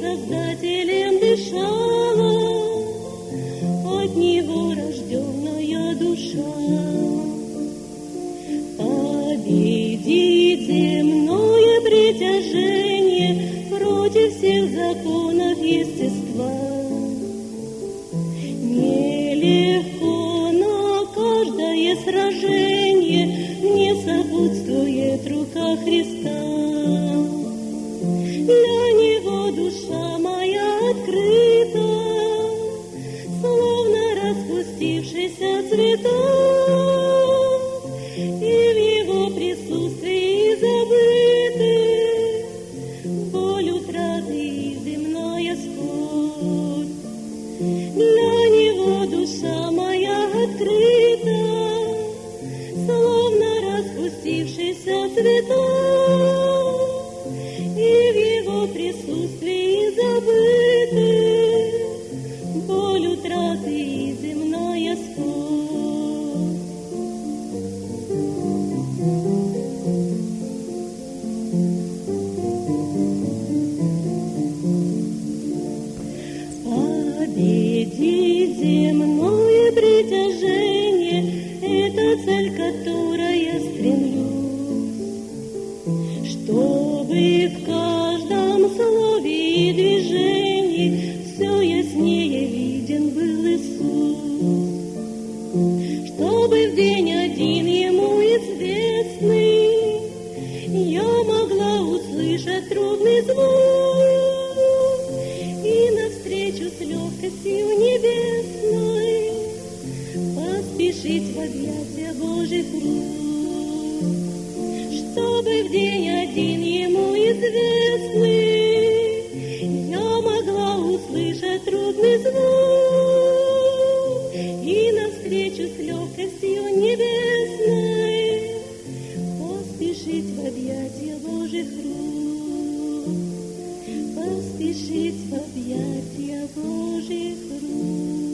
Создателем дышала, от Него рожденная душа. Победить земное притяжение против всех законов естества. Нелегко, но каждое сражение мне сопутствует рука Христа. Для Него душа моя открыта, словно распустившийся цветок, и в Его присутствии забыты боль утраты и земная скорбь. Для Него душа моя открыта, словно распустившийся цветок, и в Его присутствии забыты боль утраты и земная скорбь. Победить земное притяжение — это цель, к которой я стремлюсь, чтобы в каждом слове и движении все яснее виден был Иисус, чтобы в день один Ему известный я могла услышать трубный звук и навстречу с легкостью небесной поспешить в объятия Божьих рук, чтобы в день один Ему известный я могла услышать трубный звук и навстречу с легкостью небесной поспешить в объятия Божьих рук, поспешить в объятия Божьих рук.